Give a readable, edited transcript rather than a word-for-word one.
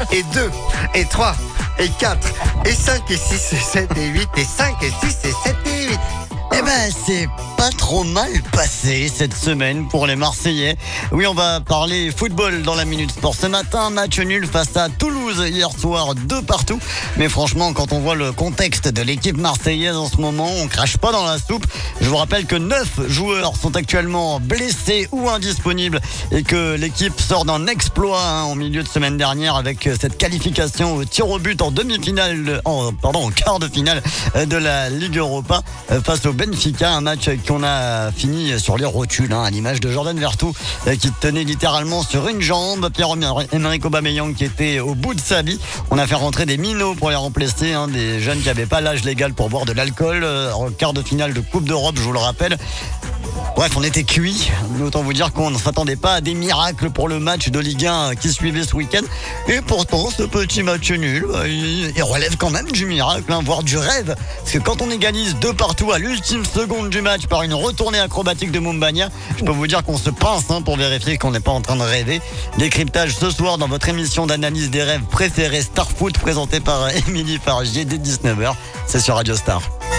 et 2, et 3, et 4, et 5, et 6, et 7, et 8, et 5, et 6, et 7, et 8. Eh ben, c'est pas trop mal passé cette semaine pour les Marseillais. Oui, on va parler football dans la Minute Sport. Ce matin, match nul face à Toulouse hier soir, 2-2. Mais franchement, quand on voit le contexte de l'équipe marseillaise en ce moment, on crache pas dans la soupe. Je vous rappelle que 9 joueurs sont actuellement blessés ou indisponibles et que l'équipe sort d'un exploit en milieu de semaine dernière avec cette qualification au tir au but en en quart de finale de la Ligue Europa face au Benfica, un match qu'on a fini sur les rotules, à l'image de Jordan Vertou qui tenait littéralement sur une jambe, Pierre-Emerick Aubameyang qui était au bout de sa vie. On a fait rentrer des minots pour les remplacer, des jeunes qui n'avaient pas l'âge légal pour boire de l'alcool en quart de finale de Coupe d'Europe, je vous le rappelle. Bref, on était cuits, mais autant vous dire qu'on ne s'attendait pas à des miracles pour le match de Ligue 1 qui suivait ce week-end. Et pourtant, ce petit match nul, il relève quand même du miracle, voire du rêve. Parce que quand on égalise 2-2 à l'ultime seconde du match par une retournée acrobatique de Moumbagna, je peux vous dire qu'on se pince pour vérifier qu'on n'est pas en train de rêver. Décryptage ce soir dans votre émission d'analyse des rêves préférée Star Foot, présentée par Émilie Fargier dès 19h. C'est sur Radio Star.